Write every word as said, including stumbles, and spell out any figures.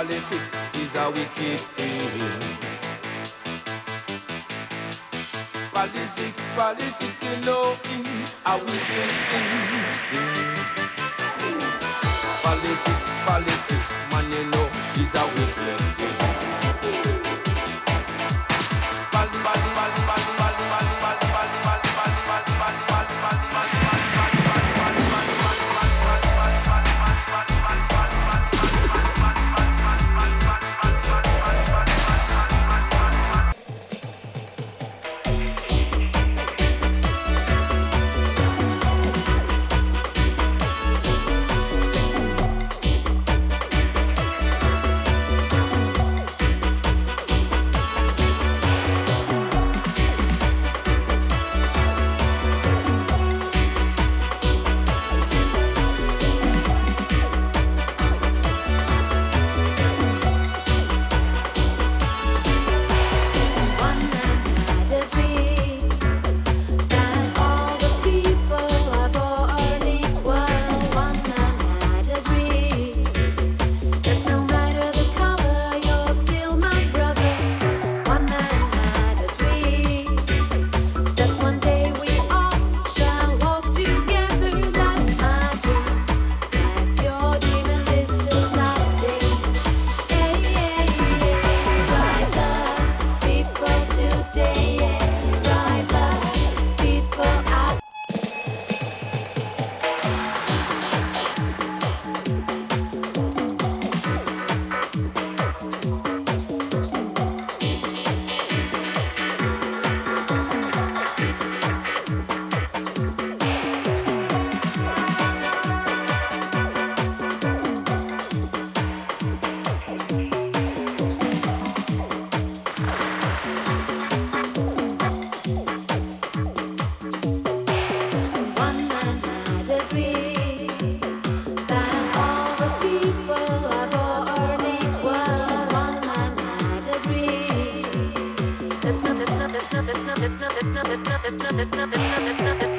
Politics is a wicked thing. Politics, politics, you know, is a wicked thing. Politics, politics, man, you know, is a wicked thing. Poli- poli- poli- poli- poli- poli- poli- poli- poli- poli- poli- poli- poli- poli- poli- It's not, it's not, it's not, it's not, it's not, it's not, it's not, it's not, it's not, it's not, it's not, it's not,